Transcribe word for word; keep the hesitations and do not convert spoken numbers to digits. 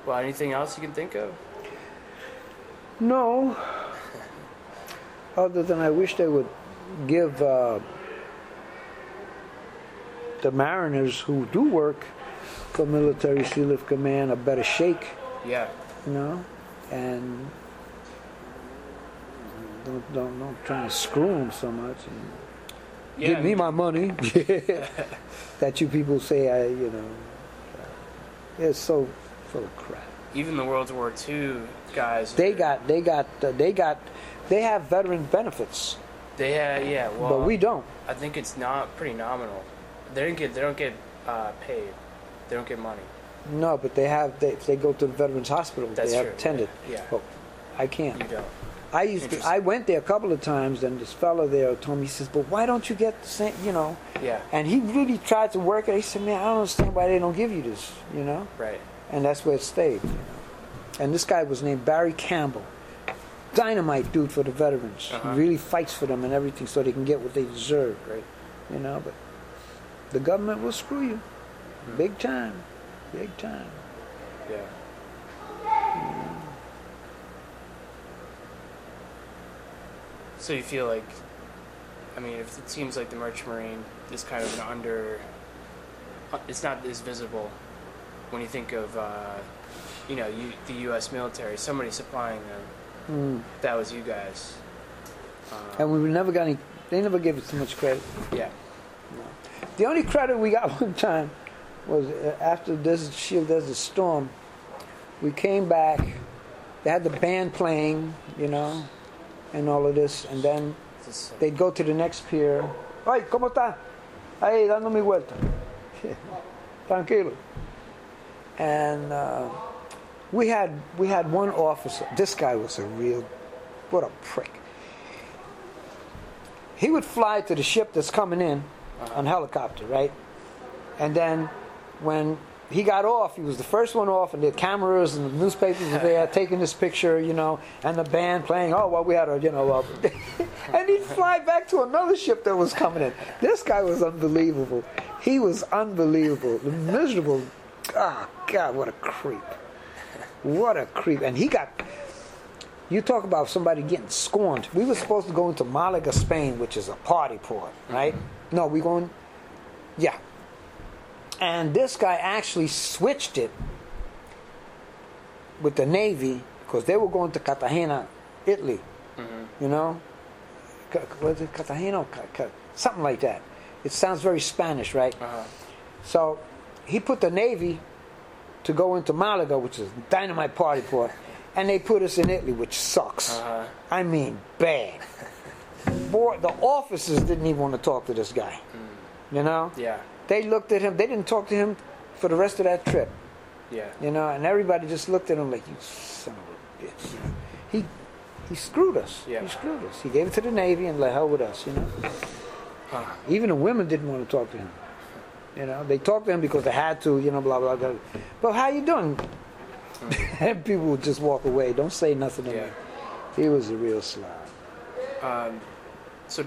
Well, anything else you can think of? No. Other than I wish they would give uh, the mariners who do work for Military Sealift Command a better shake. Yeah. You know, and don't don't don't try to screw them so much. And Yeah, give me my money. That you people say I, you know, it's so full of crap. Even the World War Two guys. They got they got uh, they got they have veteran benefits. They had yeah. Well, but we don't. I think it's not pretty nominal. They don't get they don't get uh, paid. They don't get money. No, but they have. They, if they go to the Veterans Hospital, That's they have true. attended. Yeah. But I can't. You don't. I used to. I went there a couple of times, and this fellow there told me, he says, "But why don't you get the same?" You know. Yeah. And he really tried to work it. He said, "Man, I don't understand why they don't give you this." You know. Right. And that's where it stayed. You know. And this guy was named Barry Campbell. Dynamite dude for the veterans. Uh-huh. He really fights for them and everything so they can get what they deserve, right? You know, but the government will screw you. Mm-hmm. Big time. Big time. Yeah. Mm. So you feel like, I mean, if it seems like the Merchant Marine is kind of an under, it's not as visible when you think of, uh, you know, you, the U S military, somebody supplying them. Mm. That was you guys. Um, And we never got any, they never gave us too much credit. Yeah. No. The only credit we got one time was after Desert Shield Desert Storm, we came back, they had the band playing, you know, and all of this, and then This, uh, they'd go to the next pier. Ay, ¿cómo está? Ahí, dando mi vuelta. Tranquilo. And uh, we had we had one officer. This guy was a real, what a prick. He would fly to the ship that's coming in on helicopter, right? And then when he got off, he was the first one off, and the cameras and the newspapers were there taking this picture, you know, and the band playing. Oh, well, we had a, you know, uh, and he'd fly back to another ship that was coming in. This guy was unbelievable. He was unbelievable, miserable. Ah, oh, God, what a creep! What a creep! And he got. You talk about somebody getting scorned. We were supposed to go into Malaga, Spain, which is a party port, right? No, we going. Yeah. And this guy actually switched it with the Navy because they were going to Cartagena, Italy. Mm-hmm. You know? Was it Cartagena? Something like that. It sounds very Spanish, right? Uh-huh. So he put the Navy to go into Malaga, which is a dynamite party port, and they put us in Italy, which sucks. Uh-huh. I mean, bad. Boy, the officers didn't even want to talk to this guy. Mm. You know? Yeah. They looked at him. They didn't talk to him for the rest of that trip. Yeah. You know, and everybody just looked at him like, "You son of a bitch." You know? He he screwed us. Yeah. He screwed us. He gave it to the Navy and let hell with us. You know. Huh. Even the women didn't want to talk to him. You know, they talked to him because they had to. You know, blah blah blah. But how you doing? Mm. And people would just walk away. Don't say nothing to yeah. me. He was a real slob. Um,